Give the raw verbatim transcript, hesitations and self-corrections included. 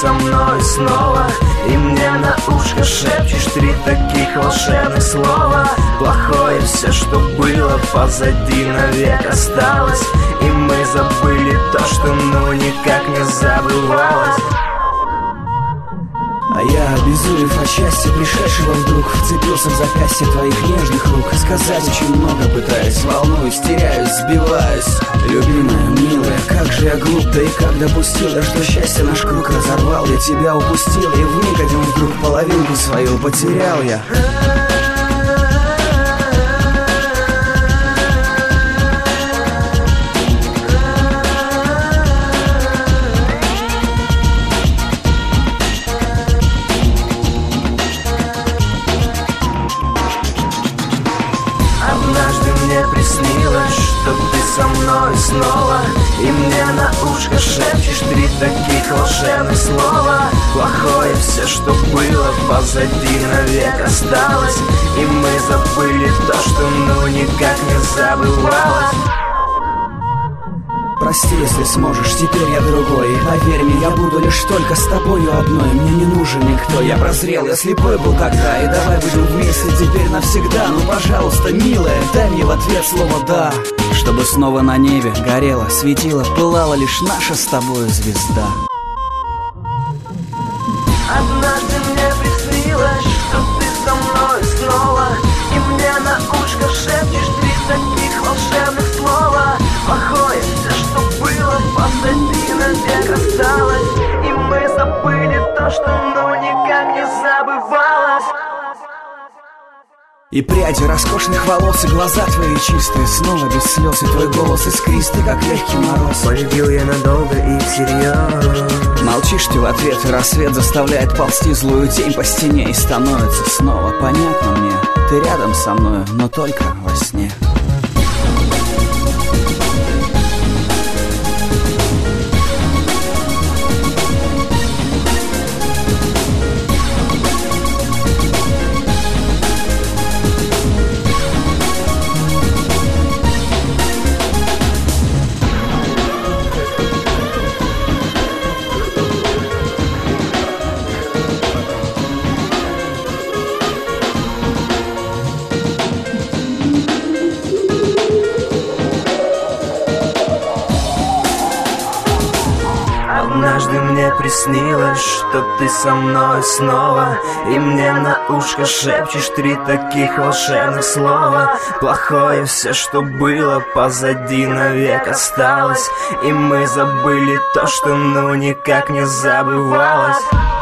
со мной снова. И мне на ушко шепчешь три таких волшебных слова. Плохое все, что было позади, навек осталось. И мы забыли то, что ну никак не забывалось. А я, обезумев от счастья пришедшего вдруг, вцепился в запястье твоих нежных рук. Сказать очень много пытаюсь, волнуюсь, теряюсь, сбиваюсь. Любимая, милая, как же я глуп, да и как допустил, да что счастье наш круг разорвал. Я тебя упустил, и вмиг один вдруг половинку свою потерял я. Однажды мне приснилось, что ты со мной снова. И мне на ушко шепчешь три таких волшебных слова. Плохое все, что было позади, навек осталось. И мы забыли то, что ну никак не забывалось. Прости, если сможешь, теперь я другой. И поверь мне, я буду лишь только с тобою одной. Мне не нужен никто, я прозрел, я слепой был тогда. И давай будем вместе теперь навсегда. Ну, пожалуйста, милая, дай мне в ответ слово «да». Чтобы снова на небе горела, светила, пылала лишь наша с тобою звезда. Однажды мне приснилось, что ты со мной снова. И мне на ушко шепчешь три таких волшебных слова. Плохое все, что было позади, навек осталось. И мы забыли то, что ну никак не забывалось. И пряди роскошных волос, и глаза твои чистые, снова без слез, и твой голос искристый, как легкий мороз. Полюбил я надолго и всерьез. Молчишь ты в ответ, и рассвет заставляет ползти злую тень по стене. И становится снова понятно мне, ты рядом со мною, но только во сне. Однажды мне приснилось, что ты со мной снова. И мне на ушко шепчешь три таких волшебных слова. Плохое все, что было позади, навек осталось. И мы забыли то, что ну никак не забывалось.